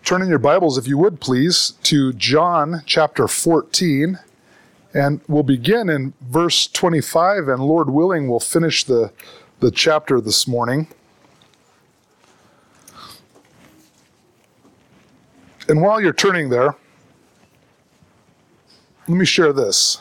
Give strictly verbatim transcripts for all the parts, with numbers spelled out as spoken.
turn in your Bibles, if you would please, to John chapter fourteen. And we'll begin in verse twenty-five, and Lord willing, we'll finish the, the chapter this morning. And while you're turning there, let me share this.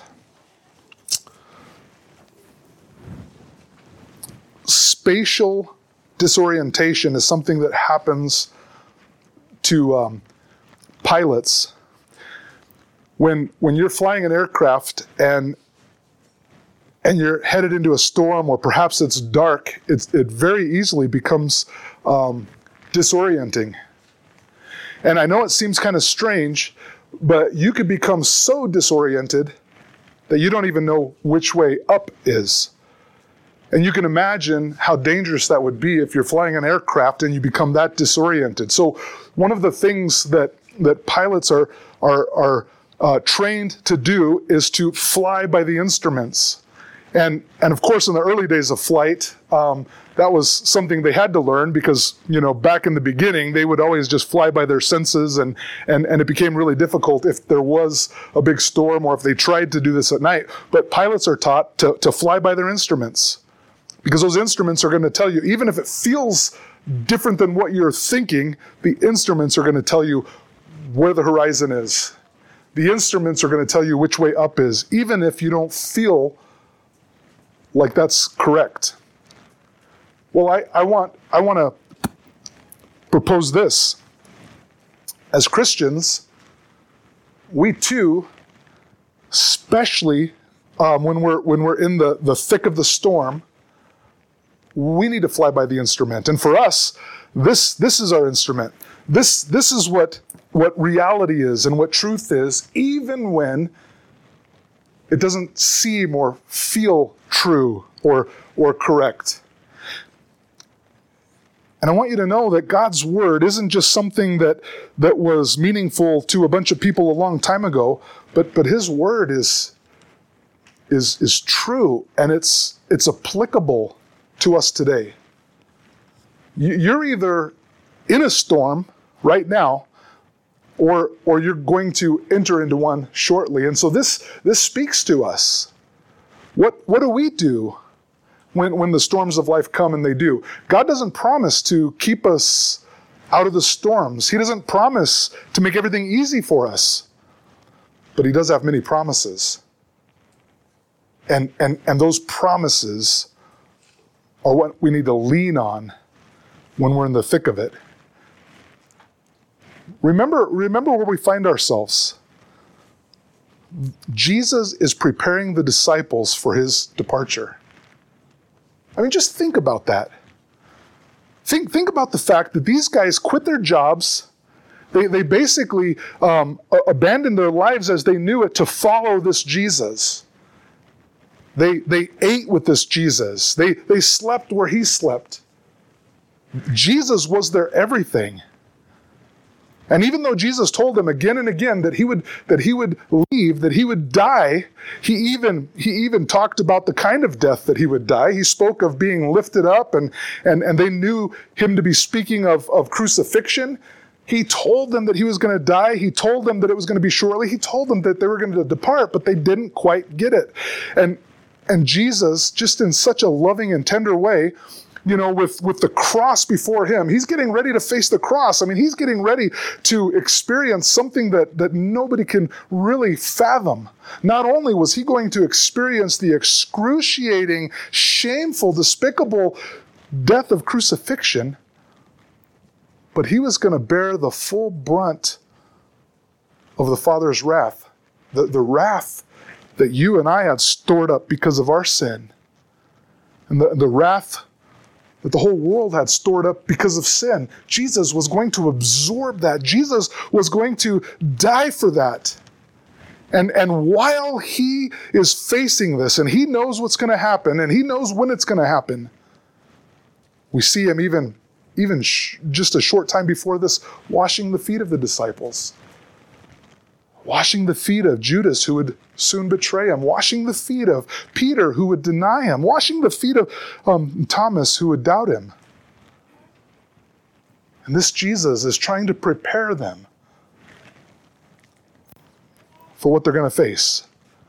Spatial disorientation is something that happens to um, pilots when when you're flying an aircraft and and you're headed into a storm, or perhaps it's dark. It's, it very easily becomes um, disorienting. And I know it seems kind of strange, but you could become so disoriented that you don't even know which way up is. And you can imagine how dangerous that would be if you're flying an aircraft and you become that disoriented. So one of the things that, that pilots are, are, are uh, trained to do is to fly by the instruments. And, and of course, in the early days of flight, um, that was something they had to learn because, you know, back in the beginning, they would always just fly by their senses, and, and, and it became really difficult if there was a big storm or if they tried to do this at night. But pilots are taught to, to fly by their instruments, because those instruments are going to tell you, even if it feels different than what you're thinking, the instruments are going to tell you where the horizon is. The instruments are going to tell you which way up is, even if you don't feel like that's correct. Well, I, I want I want to propose this. As Christians, we too, especially um, when we're when we're in the, the thick of the storm, we need to fly by the instrument. And for us, this this is our instrument. This this is what what reality is and what truth is, even when it doesn't seem or feel true or or correct. And I want you to know that God's word isn't just something that that was meaningful to a bunch of people a long time ago, but but his word is is is true, and it's it's applicable to us today. You're either in a storm right now, or or you're going to enter into one shortly. And so this this speaks to us. What what do we do when, when the storms of life come, and they do? God doesn't promise to keep us out of the storms. He doesn't promise to make everything easy for us. But he does have many promises. And and and those promises are what we need to lean on when we're in the thick of it. Remember, remember where we find ourselves. Jesus is preparing the disciples for his departure. I mean, just think about that. Think, think about the fact that these guys quit their jobs. They, they basically um, abandoned their lives as they knew it to follow this Jesus. They, they ate with this Jesus. They, they slept where he slept. Jesus was their everything. And even though Jesus told them again and again that he would that he would leave, that he would die, he even he even talked about the kind of death that he would die. He spoke of being lifted up, and and, and they knew him to be speaking of, of crucifixion. He told them that he was going to die. He told them that it was going to be shortly. He told them that they were going to depart, but they didn't quite get it. And and Jesus, just in such a loving and tender way, you know, with, with the cross before him, he's getting ready to face the cross. I mean, he's getting ready to experience something that, that nobody can really fathom. Not only was he going to experience the excruciating, shameful, despicable death of crucifixion, but he was going to bear the full brunt of the Father's wrath, the, the wrath that you and I had stored up because of our sin, and the, the wrath that the whole world had stored up because of sin. Jesus was going to absorb that. Jesus was going to die for that. And, and while he is facing this, and he knows what's going to happen, and he knows when it's going to happen, we see him even, even sh- just a short time before this, washing the feet of the disciples. Washing the feet of Judas, who would soon betray him. Washing the feet of Peter, who would deny him. Washing the feet of um, Thomas, who would doubt him. And this Jesus is trying to prepare them for what they're going to face.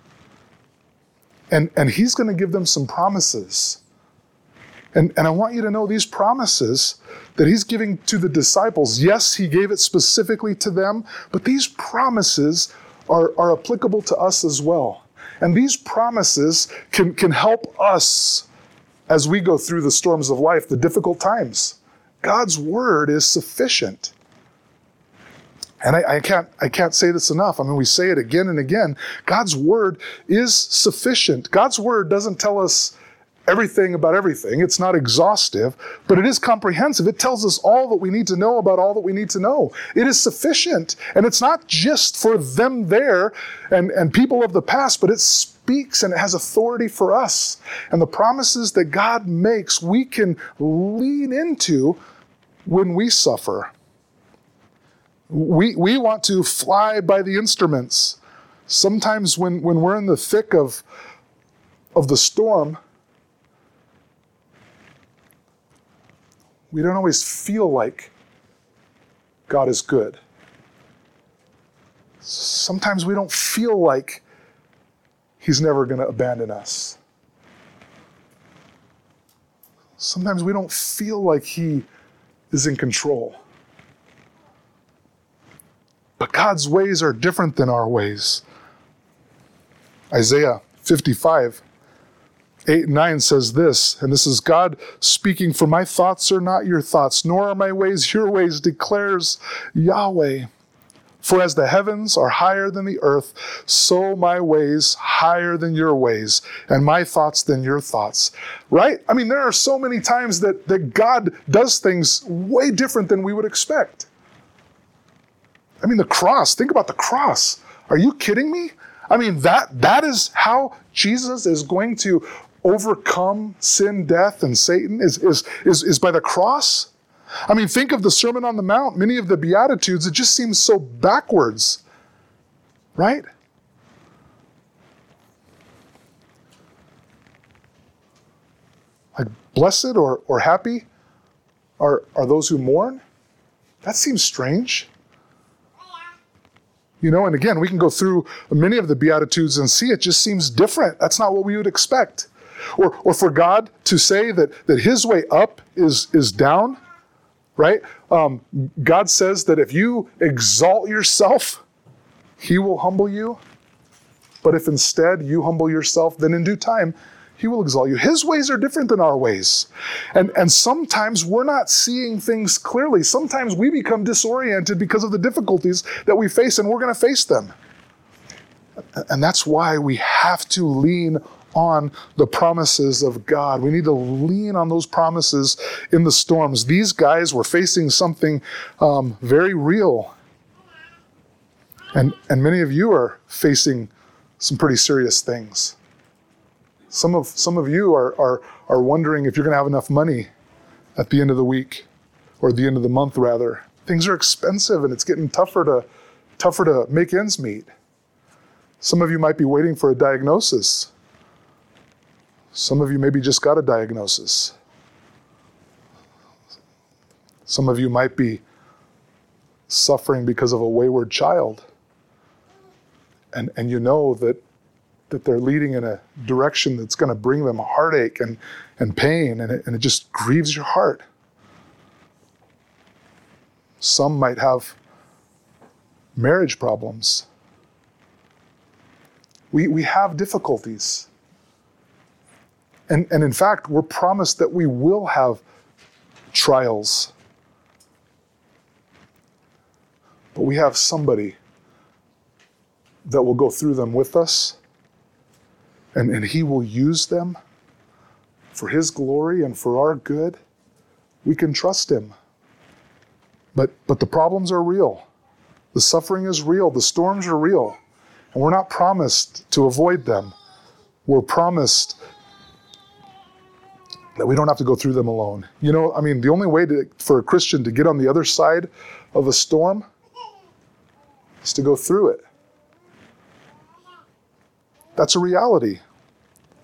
And, and he's going to give them some promises. And, and I want you to know these promises that he's giving to the disciples. Yes, he gave it specifically to them, but these promises are, are applicable to us as well. And these promises can, can help us as we go through the storms of life, the difficult times. God's word is sufficient. And I, I can't I can't say this enough. I mean, we say it again and again. God's word is sufficient. God's word doesn't tell us everything about everything. It's not exhaustive, but it is comprehensive. It tells us all that we need to know about all that we need to know. It is sufficient. And it's not just for them there and, and people of the past, but it speaks and it has authority for us. And the promises that God makes, we can lean into when we suffer. We, we want to fly by the instruments. Sometimes when, when we're in the thick of, of the storm, we don't always feel like God is good. Sometimes we don't feel like he's never going to abandon us. Sometimes we don't feel like he is in control. But God's ways are different than our ways. Isaiah fifty-five, eight and nine says this, and this is God speaking, "For my thoughts are not your thoughts, nor are my ways your ways, declares Yahweh. For as the heavens are higher than the earth, so my ways higher than your ways, and my thoughts than your thoughts." Right? I mean, there are so many times that, that God does things way different than we would expect. I mean, the cross, think about the cross. Are you kidding me? I mean, that that is how Jesus is going to overcome sin, death, and Satan, is, is, is, is by the cross. I mean, think of the Sermon on the Mount, many of the Beatitudes, it just seems so backwards, right? Like, blessed or, or happy are, are those who mourn? That seems strange. You know, and again, we can go through many of the Beatitudes and see it just seems different. That's not what we would expect. Or or for God to say that, that his way up is, is down, right? Um, God says that if you exalt yourself, he will humble you. But if instead you humble yourself, then in due time, he will exalt you. His ways are different than our ways. And, and sometimes we're not seeing things clearly. Sometimes we become disoriented because of the difficulties that we face, and we're going to face them. And that's why we have to lean on the promises of God. We need to lean on those promises in the storms. These guys were facing something um, very real. And, and many of you are facing some pretty serious things. Some of some of you are, are, are wondering if you're going to have enough money at the end of the week, or the end of the month, rather. Things are expensive, and it's getting tougher to tougher to make ends meet. Some of you might be waiting for a diagnosis. Some of you maybe just got a diagnosis. Some of you might be suffering because of a wayward child. And, and you know that that they're leading in a direction that's going to bring them heartache and, and pain, and it, and it just grieves your heart. Some might have marriage problems. We, we have difficulties. And, and in fact, we're promised that we will have trials. But we have somebody that will go through them with us. And, and he will use them for his glory and for our good. We can trust him. But, but the problems are real. The suffering is real. The storms are real. And we're not promised to avoid them. We're promised that we don't have to go through them alone. You know, I mean, the only way to, for a Christian to get on the other side of a storm is to go through it. That's a reality.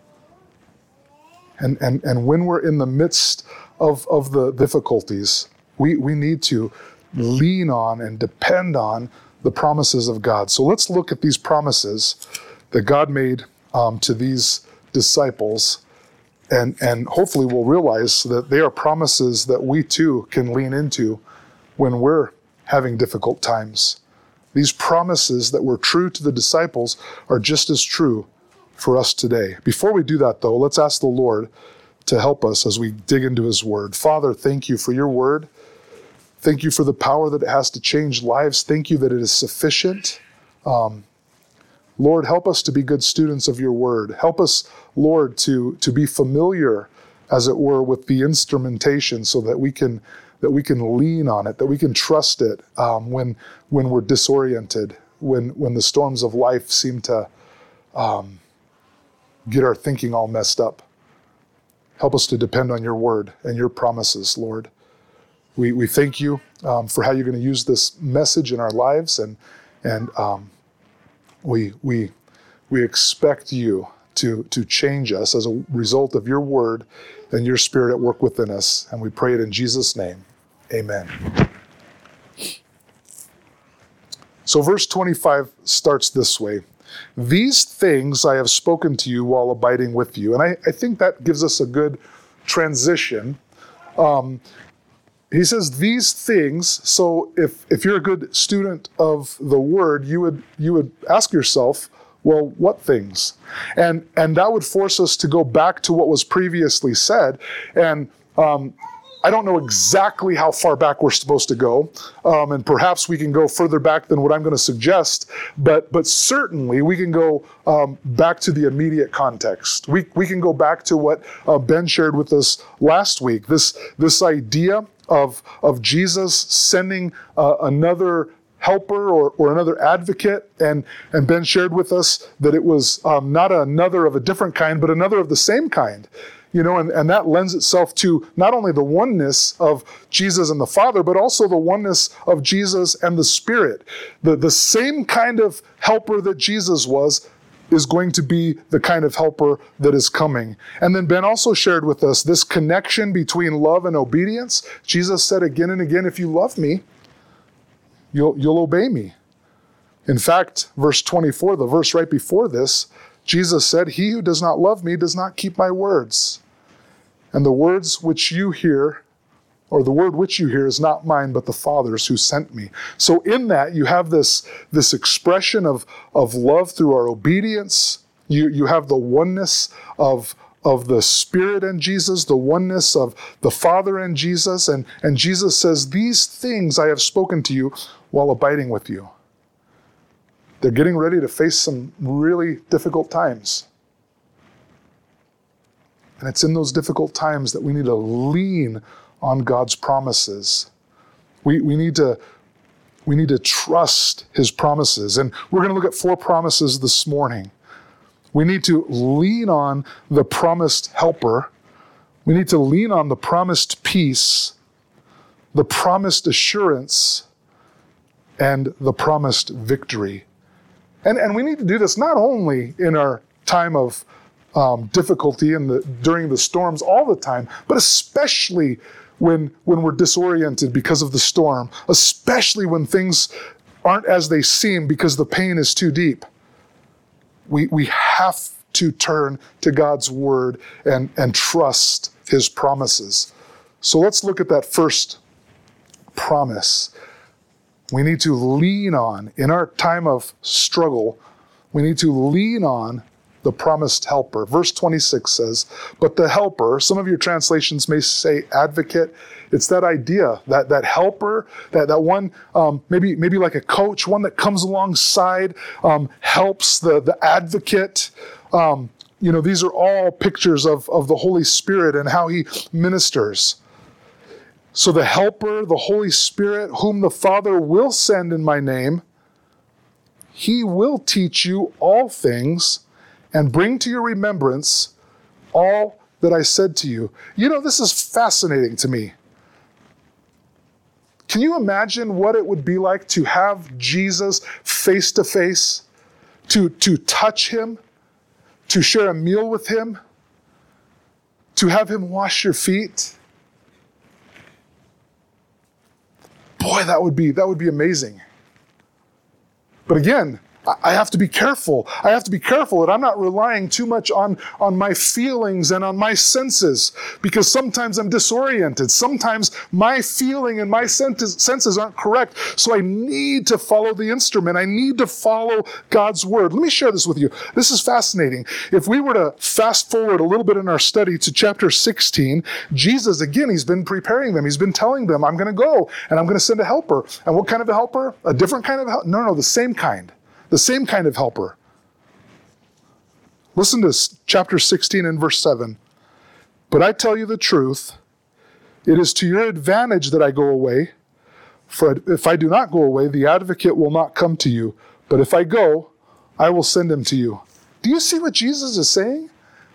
And, and, and when we're in the midst of, of the difficulties, We, we need to lean on and depend on the promises of God. So let's look at these promises that God made um, to these disciples, and, and hopefully we'll realize that they are promises that we too can lean into when we're having difficult times. These promises that were true to the disciples are just as true for us today. Before we do that, though, let's ask the Lord to help us as we dig into his word. Father, thank you for your word. Thank you for the power that it has to change lives. Thank you that it is sufficient. Um, Lord, help us to be good students of your word. Help us, Lord, to, to be familiar, as it were, with the instrumentation so that we can that we can lean on it, that we can trust it um, when when we're disoriented, when when the storms of life seem to um, get our thinking all messed up. Help us to depend on your word and your promises, Lord. We we thank you um, for how you're going to use this message in our lives, and and um, we we we expect you to to change us as a result of your word and your spirit at work within us. And we pray it in Jesus' name. Amen. So verse twenty-five starts this way. These things I have spoken to you while abiding with you. And I, I think that gives us a good transition. Um, he says these things. So if, if you're a good student of the word, you would you would ask yourself, well, what things? And and that would force us to go back to what was previously said. And um, I don't know exactly how far back we're supposed to go, um, and perhaps we can go further back than what I'm going to suggest, but but certainly we can go um, back to the immediate context. We we can go back to what uh, Ben shared with us last week, this, this idea of, of Jesus sending uh, another helper or, or another advocate, and, and Ben shared with us that it was um, not another of a different kind, but another of the same kind. You know, and, and that lends itself to not only the oneness of Jesus and the Father, but also the oneness of Jesus and the Spirit. The, the same kind of helper that Jesus was is going to be the kind of helper that is coming. And then Ben also shared with us this connection between love and obedience. Jesus said again and again, if you love me, you'll, you'll obey me. In fact, verse twenty-four, the verse right before this, Jesus said, he who does not love me does not keep my words. And the words which you hear, or the word which you hear is not mine, but the Father's who sent me. So in that, you have this, this expression of, of love through our obedience. You, you have the oneness of, of the Spirit and Jesus, the oneness of the Father and Jesus. And, and Jesus says, these things I have spoken to you while abiding with you. They're getting ready to face some really difficult times. And it's in those difficult times that we need to lean on God's promises. We, we, need to, we need to trust his promises. And we're going to look at four promises this morning. We need to lean on the promised helper. We need to lean on the promised peace, the promised assurance, and the promised victory. And, and we need to do this not only in our time of um, difficulty and the, during the storms all the time, but especially when, when we're disoriented because of the storm, especially when things aren't as they seem because the pain is too deep. We, we have to turn to God's word and, and trust his promises. So let's look at that first promise. We need to lean on, in our time of struggle, we need to lean on the promised helper. Verse twenty-six says, but the helper, some of your translations may say advocate. It's that idea, that, that helper, that, that one, um, maybe, maybe like a coach, one that comes alongside, um, helps the, the advocate. Um, you know, these are all pictures of, of the Holy Spirit and how he ministers. So the helper, the Holy Spirit, whom the Father will send in my name, he will teach you all things and bring to your remembrance all that I said to you. You know, this is fascinating to me. Can you imagine what it would be like to have Jesus face to face, to, to touch him, to share a meal with him, to have him wash your feet? Boy, that would be, that would be amazing. But again, I have to be careful. I have to be careful that I'm not relying too much on, on my feelings and on my senses, because sometimes I'm disoriented. Sometimes my feeling and my senses aren't correct. So I need to follow the instrument. I need to follow God's word. Let me share this with you. This is fascinating. If we were to fast forward a little bit in our study to chapter sixteen, Jesus, again, he's been preparing them. He's been telling them, I'm going to go and I'm going to send a helper. And what kind of a helper? A different kind of helper? No, no, the same kind. The same kind of helper. Listen to chapter sixteen and verse seven. But I tell you the truth, it is to your advantage that I go away. For if I do not go away, the advocate will not come to you. But if I go, I will send him to you. Do you see what Jesus is saying?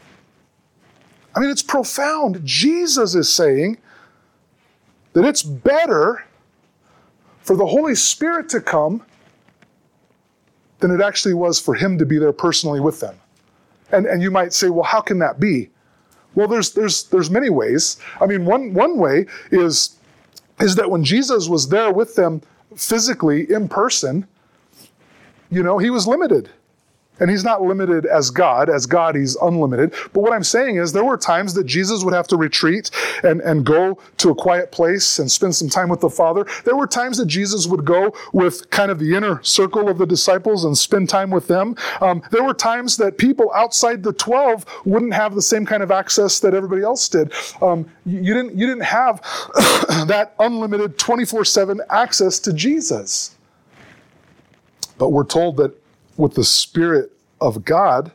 I mean, it's profound. Jesus is saying that it's better for the Holy Spirit to come than it actually was for him to be there personally with them. And and you might say, well, how can that be? Well, there's there's there's many ways. I mean, one one way is, is that when Jesus was there with them physically in person, you know, he was limited. And he's not limited as God. As God, he's unlimited. But what I'm saying is there were times that Jesus would have to retreat and, and go to a quiet place and spend some time with the Father. There were times that Jesus would go with kind of the inner circle of the disciples and spend time with them. Um, there were times that people outside the twelve wouldn't have the same kind of access that everybody else did. Um, you, you didn't, you didn't have that unlimited twenty-four seven access to Jesus. But we're told that with the Spirit of God,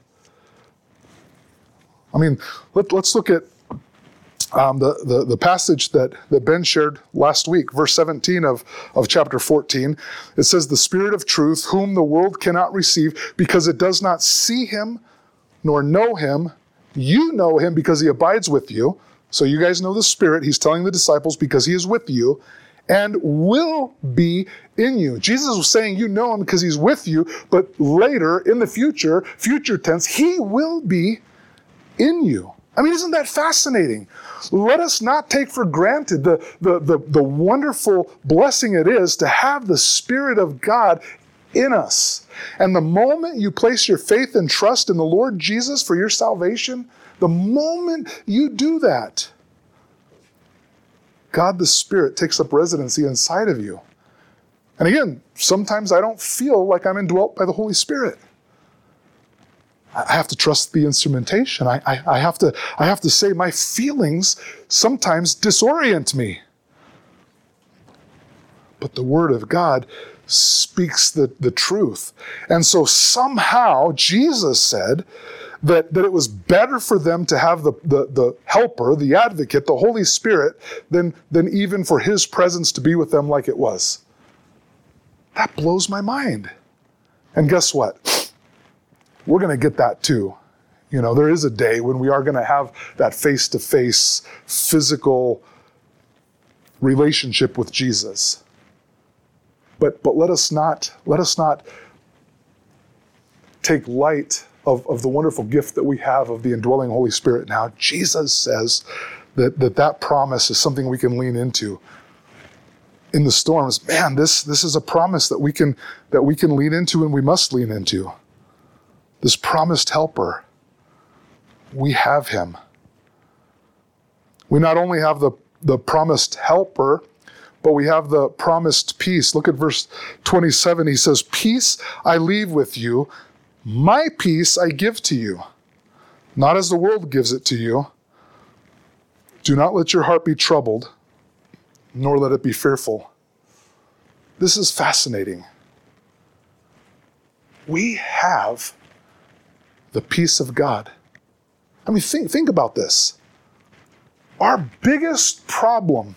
I mean, let, let's look at um, the, the, the passage that, that Ben shared last week, verse seventeen of, of chapter fourteen. It says, the Spirit of truth, whom the world cannot receive because it does not see him nor know him. You know him because he abides with you. So you guys know the Spirit. He's telling the disciples because he is with you and will be in you. Jesus was saying you know him because he's with you, but later in the future, future tense, he will be in you. I mean, isn't that fascinating? Let us not take for granted the, the, the, the wonderful blessing it is to have the Spirit of God in us. And the moment you place your faith and trust in the Lord Jesus for your salvation, the moment you do that, God the Spirit takes up residency inside of you. And again, sometimes I don't feel like I'm indwelt by the Holy Spirit. I have to trust the instrumentation. I, I, I have to, I have to say my feelings sometimes disorient me. But the Word of God speaks the, the truth. And so somehow Jesus said that, that it was better for them to have the, the, the helper, the advocate, the Holy Spirit, than, than even for his presence to be with them like it was. That blows my mind. And guess what? We're going to get that too. You know, there is a day when we are going to have that face-to-face physical relationship with Jesus. But but let us not let us not take light of, of the wonderful gift that we have of the indwelling Holy Spirit now. Jesus says that that, that promise is something we can lean into in the storms. Man, this, this is a promise that we can that we can lean into and we must lean into. This promised helper. We have him. We not only have the, the promised helper, but we have the promised peace. Look at verse twenty-seven. He says, peace I leave with you, my peace I give to you. Not as the world gives it to you. Do not let your heart be troubled, nor let it be fearful. This is fascinating. We have the peace of God. I mean, think, think about this. Our biggest problem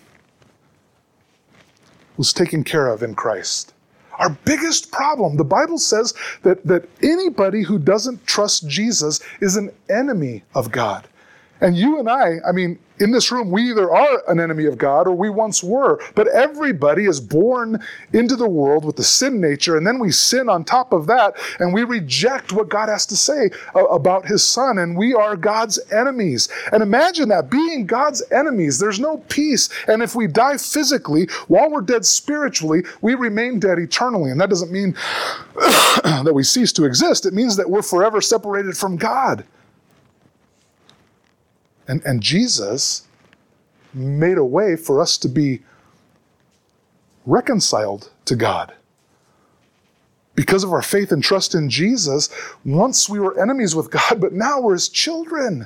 was taken care of in Christ. Our biggest problem, the Bible says that, that anybody who doesn't trust Jesus is an enemy of God. And you and I, I mean, in this room, we either are an enemy of God or we once were. But everybody is born into the world with the sin nature, and then we sin on top of that, and we reject what God has to say uh, about his son, and we are God's enemies. And imagine that, being God's enemies, there's no peace. And if we die physically, while we're dead spiritually, we remain dead eternally. And that doesn't mean that we cease to exist. It means that we're forever separated from God. And, and Jesus made a way for us to be reconciled to God. Because of our faith and trust in Jesus, once we were enemies with God, but now we're his children.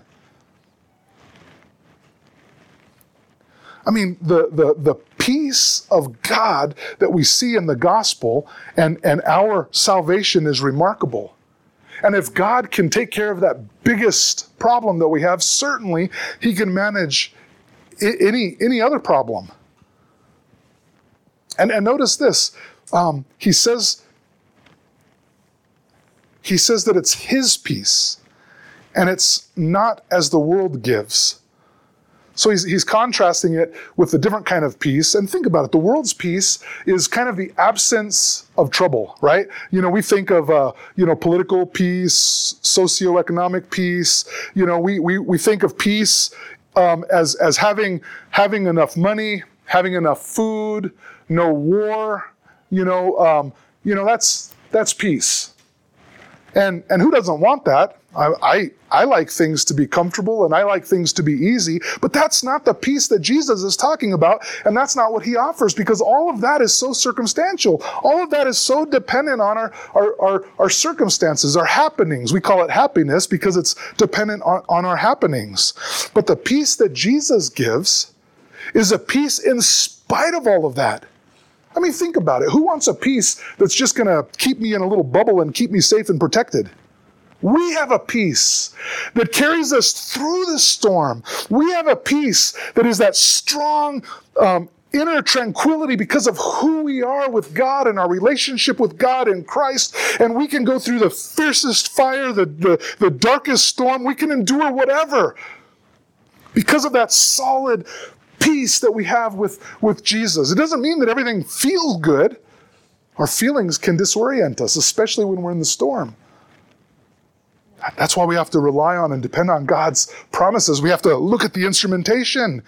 I mean, the, the, the peace of God that we see in the gospel and, and our salvation is remarkable. And if God can take care of that biggest problem that we have, certainly he can manage I- any, any other problem. And, and notice this, um, he says, he says that it's his peace, and it's not as the world gives. So he's, he's contrasting it with a different kind of peace. And think about it. The world's peace is kind of the absence of trouble, right? You know, we think of, uh, you know, political peace, socioeconomic peace. You know, we, we, we think of peace um, as, as having, having enough money, having enough food, no war. You know, um, you know, that's, that's peace. And, and who doesn't want that? I, I, I like things to be comfortable and I like things to be easy, but that's not the peace that Jesus is talking about, and that's not what he offers, because all of that is so circumstantial. All of that is so dependent on our, our, our, our circumstances, our happenings. We call it happiness because it's dependent on, on our happenings. But the peace that Jesus gives is a peace in spite of all of that. I mean, think about it. Who wants a peace that's just going to keep me in a little bubble and keep me safe and protected? We have a peace that carries us through the storm. We have a peace that is that strong um, inner tranquility because of who we are with God and our relationship with God in Christ. And we can go through the fiercest fire, the, the, the darkest storm. We can endure whatever because of that solid peace that we have with, with Jesus. It doesn't mean that everything feels good. Our feelings can disorient us, especially when we're in the storm. That's why we have to rely on and depend on God's promises. We have to look at the instrumentation.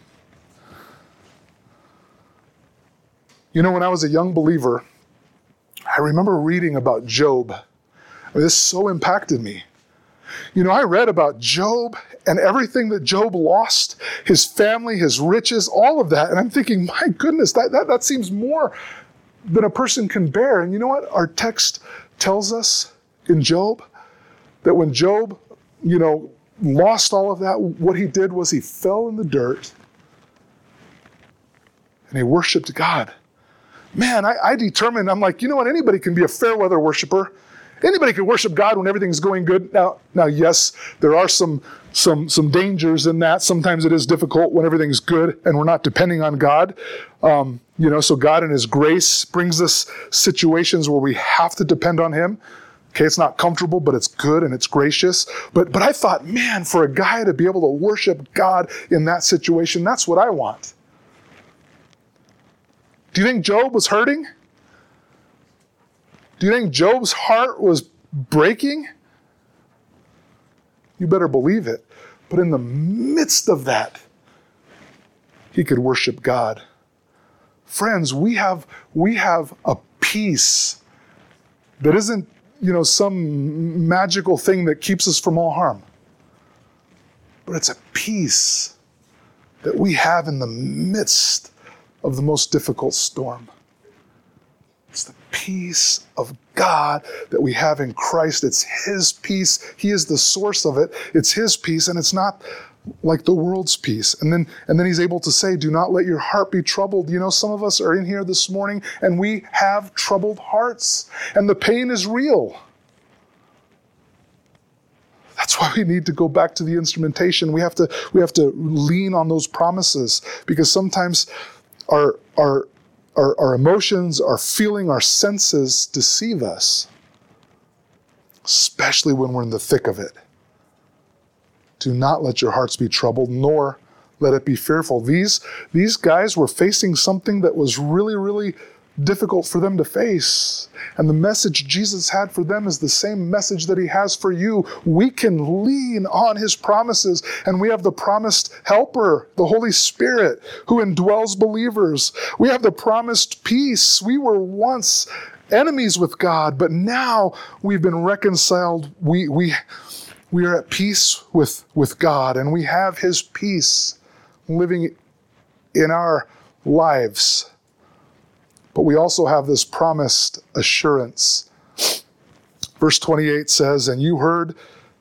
You know, when I was a young believer, I remember reading about Job. I mean, this so impacted me. You know, I read about Job and everything that Job lost, his family, his riches, all of that. And I'm thinking, my goodness, that, that, that seems more than a person can bear. And you know what? Our text tells us in Job that when Job, you know, lost all of that, what he did was he fell in the dirt and he worshiped God. Man, I, I determined, I'm like, you know what? Anybody can be a fair weather worshiper. Anybody can worship God when everything's going good. Now, now, yes, there are some, some, some dangers in that. Sometimes it is difficult when everything's good and we're not depending on God. Um, you know, so God in his grace brings us situations where we have to depend on him. Okay, it's not comfortable, but it's good and it's gracious. But but I thought, man, for a guy to be able to worship God in that situation, that's what I want. Do you think Job was hurting? Do you think Job's heart was breaking? You better believe it. But in the midst of that, he could worship God. Friends, we have we have a peace that isn't, you know, some magical thing that keeps us from all harm. But it's a peace that we have in the midst of the most difficult storm. It's the peace of God that we have in Christ. It's his peace. He is the source of it. It's his peace, and it's not like the world's peace. And then, and then he's able to say, do not let your heart be troubled. You know, some of us are in here this morning and we have troubled hearts and the pain is real. That's why we need to go back to the instrumentation. We have to, we have to lean on those promises, because sometimes our, our, our, our emotions, our feeling, our senses deceive us, especially when we're in the thick of it. Do not let your hearts be troubled, nor let it be fearful. These, these guys were facing something that was really, really difficult for them to face. And the message Jesus had for them is the same message that he has for you. We can lean on his promises, and we have the promised helper, the Holy Spirit, who indwells believers. We have the promised peace. We were once enemies with God, but now we've been reconciled. We, we, we are at peace with, with God, and we have his peace living in our lives. But we also have this promised assurance. Verse twenty-eight says, and you heard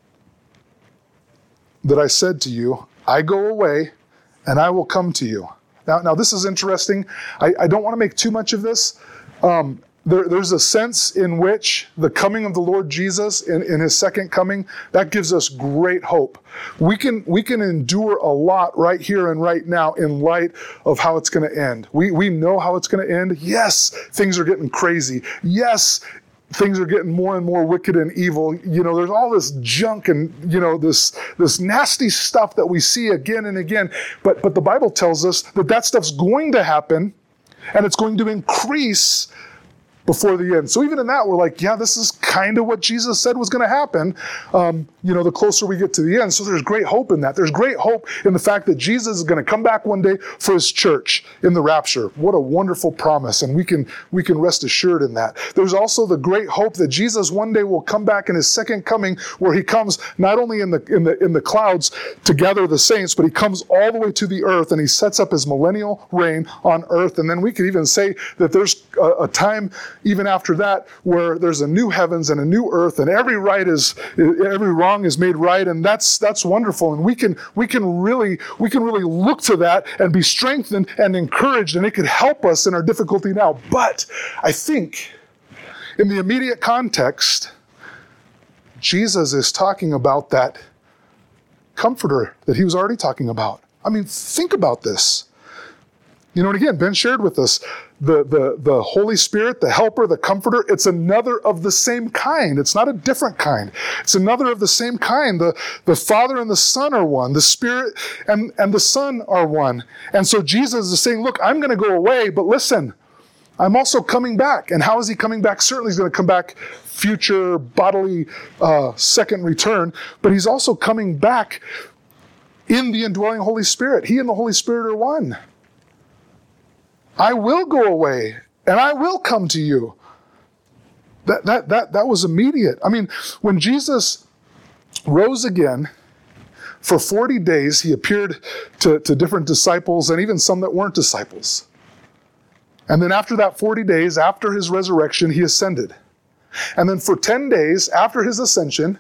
that I said to you, I go away and I will come to you. Now, now this is interesting. I, I don't want to make too much of this. Um, There, there's a sense in which the coming of the Lord Jesus in, in his second coming, that gives us great hope. We can, we can endure a lot right here and right now in light of how it's going to end. We, we know how it's going to end. Yes, things are getting crazy. Yes, things are getting more and more wicked and evil. You know, there's all this junk and, you know, this, this nasty stuff that we see again and again. But, but the Bible tells us that that stuff's going to happen, and it's going to increase before the end. So even in that, we're like, yeah, this is kind of what Jesus said was going to happen, um, you know, the closer we get to the end. So there's great hope in that. There's great hope in the fact that Jesus is going to come back one day for his church in the rapture. What a wonderful promise. And we can, we can rest assured in that. There's also the great hope that Jesus one day will come back in his second coming, where he comes not only in the, in the, in the clouds to gather the saints, but he comes all the way to the earth, and he sets up his millennial reign on earth. And then we could even say that there's a, a time even after that, where there's a new heavens and a new earth, and every right is, every wrong is made right, and that's that's wonderful. And we can we can really we can really look to that and be strengthened and encouraged, and it could help us in our difficulty now. But I think in the immediate context, Jesus is talking about that comforter that he was already talking about. I mean, think about this. You know, and again, Ben shared with us the, the, the Holy Spirit, the helper, the comforter. It's another of the same kind. It's not a different kind. It's another of the same kind. The, the Father and the Son are one. The Spirit and, and the Son are one. And so Jesus is saying, look, I'm going to go away, but listen, I'm also coming back. And how is he coming back? Certainly he's going to come back future bodily uh, second return, but he's also coming back in the indwelling Holy Spirit. He and the Holy Spirit are one. I will go away and I will come to you. That, that, that, that was immediate. I mean, when Jesus rose again, for forty days, he appeared to, to different disciples and even some that weren't disciples. And then after that forty days, after his resurrection, he ascended. And then for ten days after his ascension,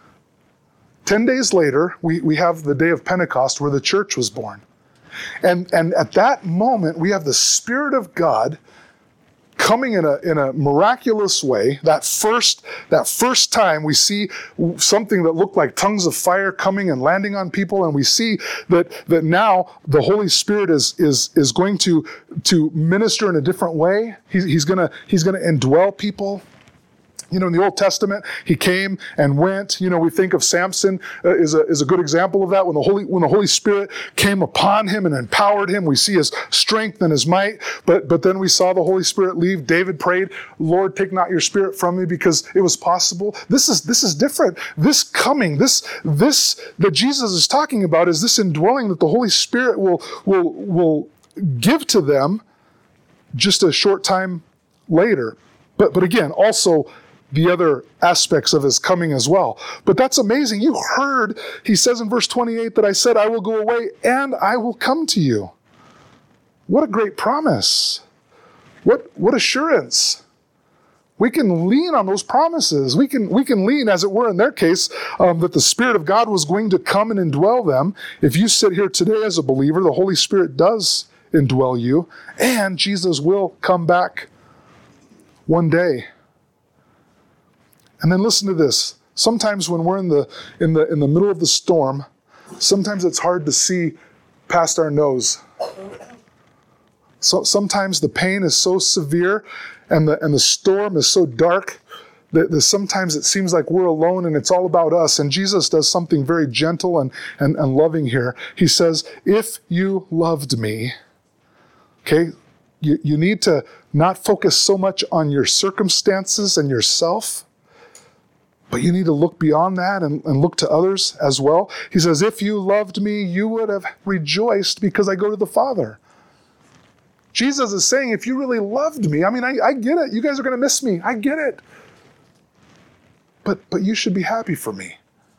ten days later, we, we have the day of Pentecost where the church was born. And, and at that moment, we have the Spirit of God coming in a, in a miraculous way. That first, that first time we see something that looked like tongues of fire coming and landing on people, and we see that, that now the Holy Spirit is, is, is going to, to minister in a different way. He's, he's gonna, he's gonna indwell people. You know, in the Old Testament, he came and went. You know, we think of Samson uh, is a is a good example of that. When the Holy when the Holy Spirit came upon him and empowered him, we see his strength and his might. But but then we saw the Holy Spirit leave. David prayed, "Lord, take not your Spirit from me," because it was possible. This is this is different. This coming, this this that Jesus is talking about, is this indwelling that the Holy Spirit will will will give to them just a short time later. But but again, also the other aspects of his coming as well. But that's amazing. You heard, he says in verse twenty-eight, that I said, I will go away and I will come to you. What a great promise. What, what assurance. We can lean on those promises. We can, we can lean, as it were in their case, um, that the Spirit of God was going to come and indwell them. If you sit here today as a believer, the Holy Spirit does indwell you, and Jesus will come back one day. And then listen to this. Sometimes when we're in the in the in the middle of the storm, sometimes it's hard to see past our nose. So sometimes the pain is so severe and the and the storm is so dark that, that sometimes it seems like we're alone and it's all about us. And Jesus does something very gentle and, and, and loving here. He says, if you loved me, okay, you, you need to not focus so much on your circumstances and yourself, but you need to look beyond that and, and look to others as well. He says, if you loved me, you would have rejoiced because I go to the Father. Jesus is saying, if you really loved me, I mean, I, I get it. You guys are going to miss me. I get it. But, but you should be happy for me.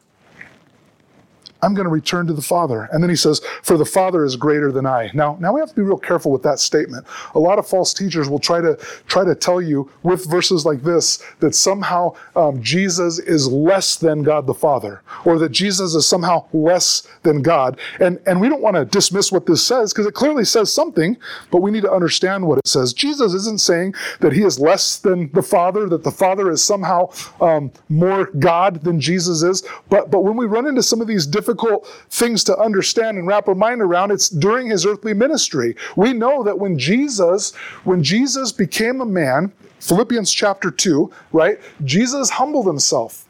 I'm going to return to the Father. And then he says, for the Father is greater than I. Now, now we have to be real careful with that statement. A lot of false teachers will try to try to tell you with verses like this that somehow um, Jesus is less than God the Father, or that Jesus is somehow less than God. And, and we don't want to dismiss what this says because it clearly says something, but we need to understand what it says. Jesus isn't saying that he is less than the Father, that the Father is somehow um, more God than Jesus is. But, but when we run into some of these difficult things to understand and wrap our mind around, it's during his earthly ministry. We know that when Jesus, when Jesus became a man, Philippians chapter two, right? Jesus humbled himself.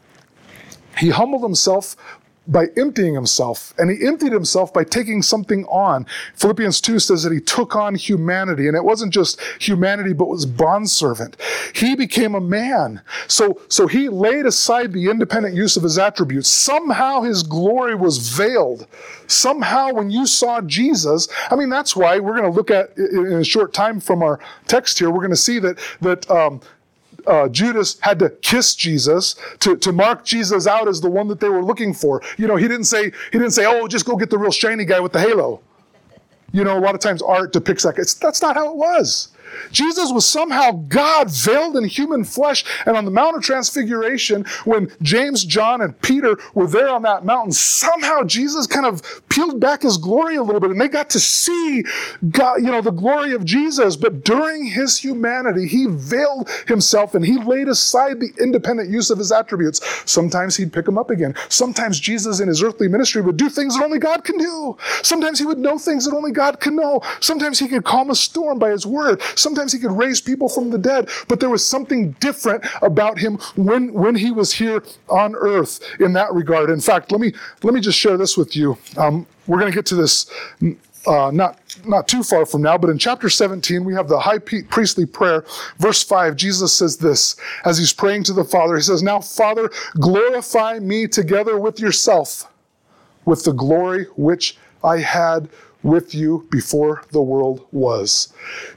He humbled himself by emptying himself, and he emptied himself by taking something on. Philippians two says that he took on humanity, and it wasn't just humanity, but was bondservant. He became a man. So, so he laid aside the independent use of his attributes. Somehow his glory was veiled. Somehow when you saw Jesus, I mean, that's why we're going to look at, in a short time from our text here, we're going to see that, that, um, Uh, Judas had to kiss Jesus to, to mark Jesus out as the one that they were looking for. You know, he didn't say, he didn't say, oh, just go get the real shiny guy with the halo. You know, a lot of times art depicts that. It's, that's not how it was. Jesus was somehow God veiled in human flesh. And on the Mount of Transfiguration, when James, John, and Peter were there on that mountain, somehow Jesus kind of peeled back his glory a little bit, and they got to see God, you know, the glory of Jesus. But during his humanity, he veiled himself and he laid aside the independent use of his attributes. Sometimes he'd pick them up again. Sometimes Jesus in his earthly ministry would do things that only God can do. Sometimes he would know things that only God can know. Sometimes he could calm a storm by his word. Sometimes he could raise people from the dead, but there was something different about him when, when he was here on earth in that regard. In fact, let me, let me just share this with you. Um, we're going to get to this uh, not, not too far from now, but in chapter seventeen, we have the high priestly prayer. Verse five, Jesus says this, as he's praying to the Father, he says, now, Father, glorify me together with yourself, with the glory which I had with you before the world was.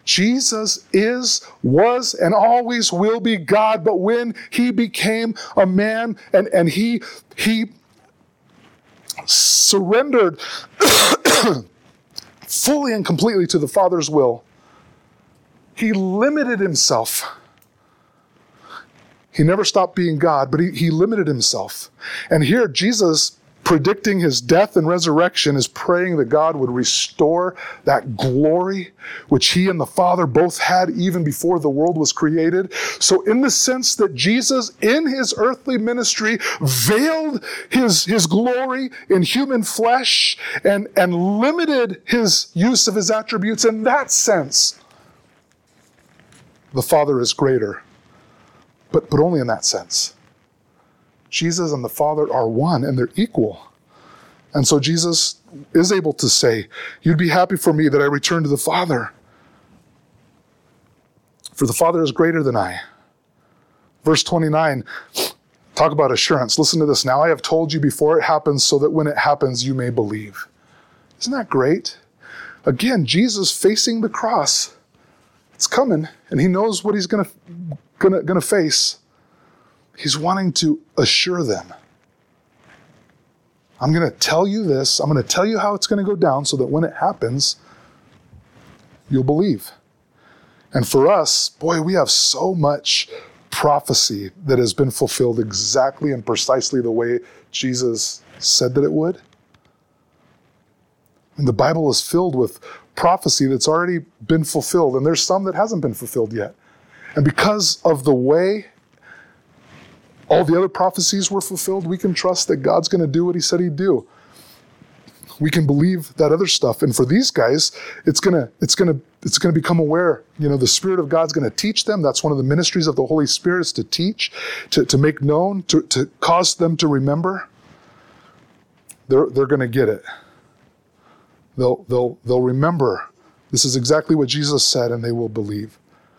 Jesus is, was, and always will be God, but when he became a man and, and he, he surrendered fully and completely to the Father's will, he limited himself. He never stopped being God, but he, he limited himself. And here Jesus, predicting his death and resurrection, is praying that God would restore that glory which he and the Father both had even before the world was created. So in the sense that Jesus in his earthly ministry veiled his, his glory in human flesh and, and limited his use of his attributes, in that sense, the Father is greater. But, but only in that sense. Jesus and the Father are one, and they're equal. And so Jesus is able to say, you'd be happy for me that I return to the Father. For the Father is greater than I. Verse twenty-nine, talk about assurance. Listen to this. Now I have told you before it happens, so that when it happens, you may believe. Isn't that great? Again, Jesus facing the cross. It's coming, and he knows what he's going to gonna, gonna face. He's wanting to assure them. I'm going to tell you this. I'm going to tell you how it's going to go down so that when it happens, you'll believe. And for us, boy, we have so much prophecy that has been fulfilled exactly and precisely the way Jesus said that it would. And the Bible is filled with prophecy that's already been fulfilled, and there's some that hasn't been fulfilled yet. And because of the way all the other prophecies were fulfilled, we can trust that God's going to do what he said he'd do. we can believe that other stuff. And for these guys, it's gonna, it's gonna, it's gonna become aware. You know, the Spirit of God's gonna teach them. That's one of the ministries of the Holy Spirit, is to teach, to, to make known, to, to cause them to remember. They're, they're gonna get it. They'll, they'll, they'll remember. This is exactly what Jesus said, and they will believe.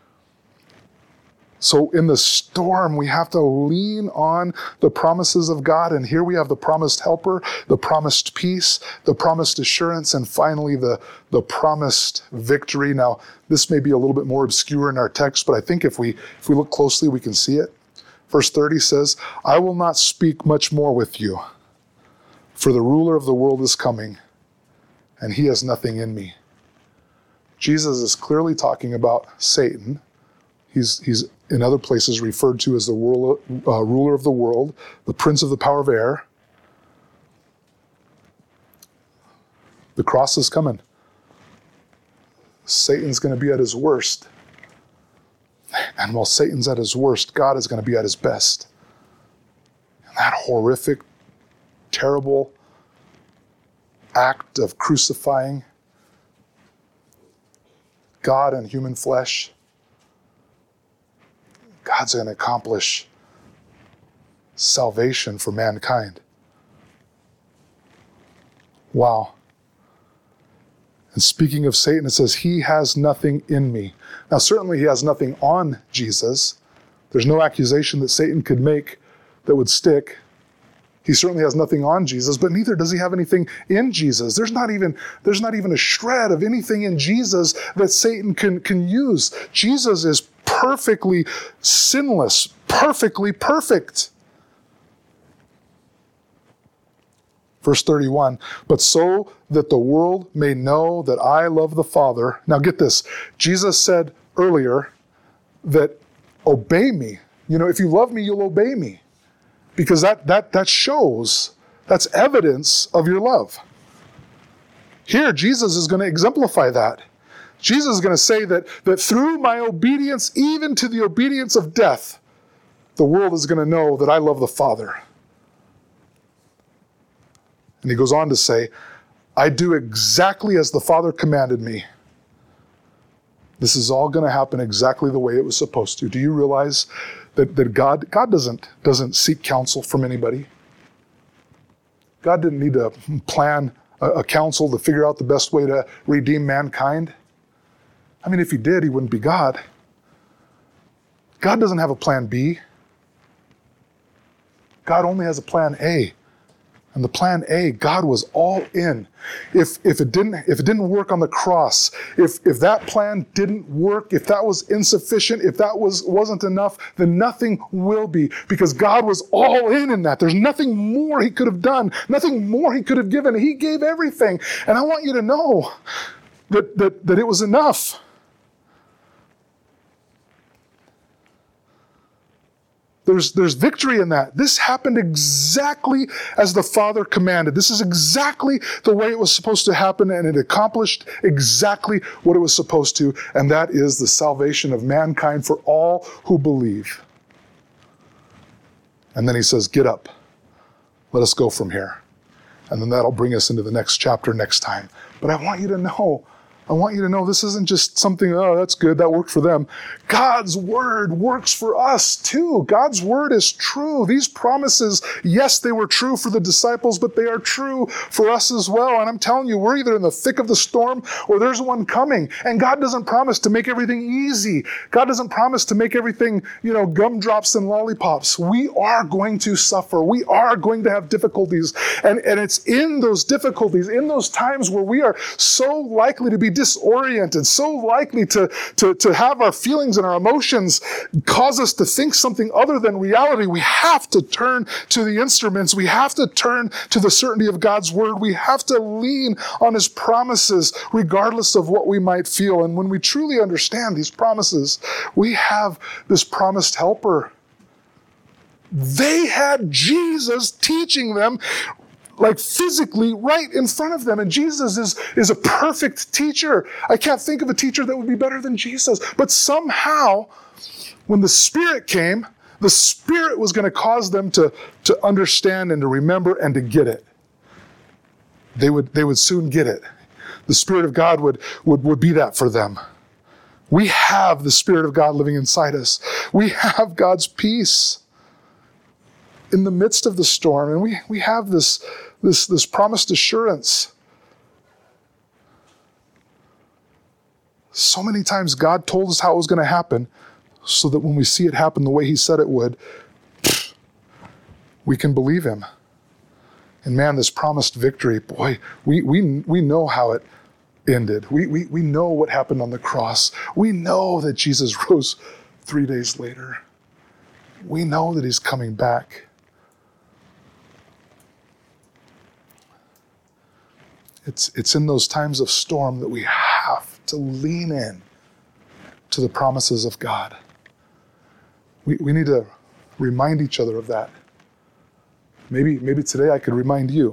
So in the storm, we have to lean on the promises of God. And here we have the promised helper, the promised peace, the promised assurance, and finally the, the promised victory. Now, this may be a little bit more obscure in our text, but I think if we, if we look closely, we can see it. Verse thirty says, I will not speak much more with you, for the ruler of the world is coming, and he has nothing in me. Jesus is clearly talking about Satan. He's, he's in other places referred to as the ruler, uh, ruler of the world, the prince of the power of air. The cross is coming. Satan's going to be at his worst. And while Satan's at his worst, God is going to be at his best. And that horrific, terrible act of crucifying God in human flesh, God's going to accomplish salvation for mankind. Wow. And speaking of Satan, it says, he has nothing in me. Now, certainly he has nothing on Jesus. There's no accusation that Satan could make that would stick. He certainly has nothing on Jesus, but neither does he have anything in Jesus. There's not even, there's not even a shred of anything in Jesus that Satan can, can use. Jesus is perfectly sinless, perfectly perfect. Verse thirty-one, but so that the world may know that I love the Father. Now get this, Jesus said earlier that obey me. You know, if you love me, you'll obey me. Because that, that, that shows, that's evidence of your love. Here, Jesus is going to exemplify that. Jesus is going to say that, that through my obedience, even to the obedience of death, the world is going to know that I love the Father. And he goes on to say, I do exactly as the Father commanded me. This is all going to happen exactly the way it was supposed to. Do you realize that, that God, God doesn't, doesn't seek counsel from anybody? God didn't need to plan a, a council to figure out the best way to redeem mankind. I mean, if he did, he wouldn't be God. God doesn't have a plan B. God only has a plan A. And the plan A, God was all in. If, if it didn't, if it didn't work on the cross, if, if that plan didn't work, if that was insufficient, if that was, wasn't enough, then nothing will be, because God was all in in that. There's nothing more he could have done, nothing more he could have given. He gave everything. And I want you to know that, that, that it was enough. There's, there's victory in that. This happened exactly as the Father commanded. This is exactly the way it was supposed to happen, and it accomplished exactly what it was supposed to, and that is the salvation of mankind for all who believe. And then he says, get up. Let us go from here. And then that'll bring us into the next chapter next time. But I want you to know, I want you to know this isn't just something, oh, that's good, that worked for them. God's word works for us too. God's word is true. These promises, yes, they were true for the disciples, but they are true for us as well. And I'm telling you, we're either in the thick of the storm or there's one coming. And God doesn't promise to make everything easy. God doesn't promise to make everything, you know, gumdrops and lollipops. We are going to suffer. We are going to have difficulties. And, and it's in those difficulties, in those times where we are so likely to be disoriented, so likely to, to, to have our feelings and our emotions cause us to think something other than reality. We have to turn to the instruments. We have to turn to the certainty of God's word. We have to lean on his promises regardless of what we might feel. And when we truly understand these promises, we have this promised helper. They had Jesus teaching them, like physically right in front of them. And Jesus is, is a perfect teacher. I can't think of a teacher that would be better than Jesus. But somehow, when the Spirit came, the Spirit was going to cause them to, to understand and to remember and to get it. they would, they would soon get it. The Spirit of God would, would, would be that for them. We have the Spirit of God living inside us. We have God's peace in the midst of the storm. And we, we have this, this, this promised assurance. So many times God told us how it was going to happen so that when we see it happen the way he said it would, we can believe him. And man, this promised victory, boy, we, we, we know how it ended. We, we, we know what happened on the cross. We know that Jesus rose three days later. We know that he's coming back. It's, it's in those times of storm that we have to lean in to the promises of God. We, we need to remind each other of that. Maybe, maybe today I could remind you.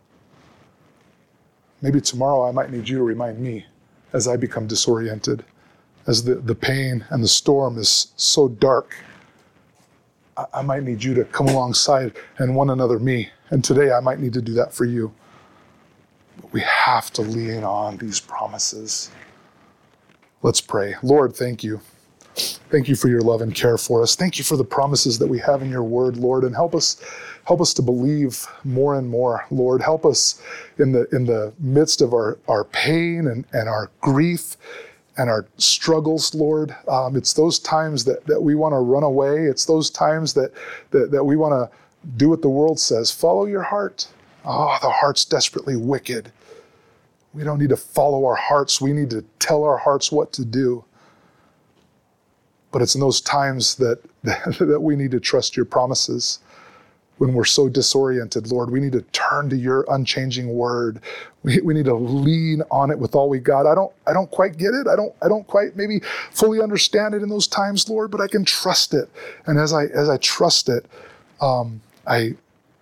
Maybe tomorrow I might need you to remind me as I become disoriented, as the, the pain and the storm is so dark. I, I might need you to come alongside and one another me. And today I might need to do that for you. But we have to lean on these promises. Let's pray. Lord, thank you. Thank you for your love and care for us. Thank you for the promises that we have in your word, Lord, and help us help us to believe more and more, Lord. Help us in the in the midst of our, our pain and, and our grief and our struggles, Lord. Um, it's those times that, that we want to run away. It's those times that, that, that we want to do what the world says. Follow your heart. Oh, the heart's desperately wicked. We don't need to follow our hearts. We need to tell our hearts what to do. But it's in those times that, that we need to trust your promises. When we're so disoriented, Lord, we need to turn to your unchanging word. We, we need to lean on it with all we got. I don't, I don't quite get it. I don't, I don't quite maybe fully understand it in those times, Lord, but I can trust it. And as I, as I trust it, um, I,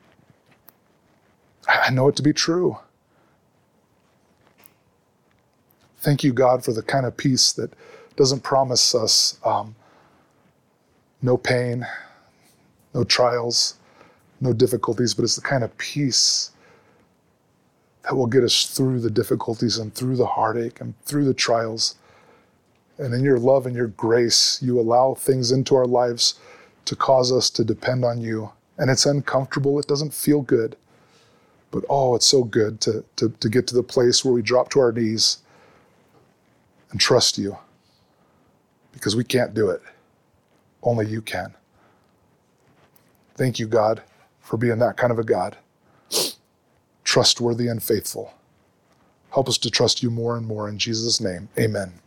I know it to be true. Thank you, God, for the kind of peace that doesn't promise us um, no pain, no trials, no difficulties, but it's the kind of peace that will get us through the difficulties and through the heartache and through the trials. And in your love and your grace, you allow things into our lives to cause us to depend on you. And it's uncomfortable. It doesn't feel good. But oh, it's so good to, to, to get to the place where we drop to our knees and trust you. Because we can't do it. Only you can. Thank you, God, for being that kind of a God. Trustworthy and faithful. Help us to trust you more and more in Jesus' name. Amen.